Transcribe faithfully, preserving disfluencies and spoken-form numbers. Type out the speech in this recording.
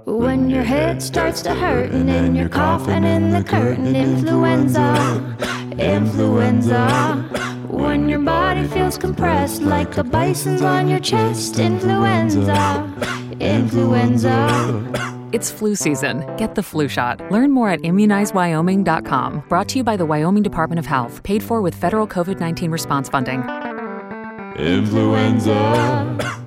When your head starts to hurt and then you're coughing in the curtain. Influenza, influenza. When your body feels compressed like a bison's on your chest. Influenza, influenza. It's flu season. Get the flu shot. Learn more at immunize wyoming dot com. Brought to you by the Wyoming Department of Health. Paid for with federal COVID nineteen response funding. Influenza.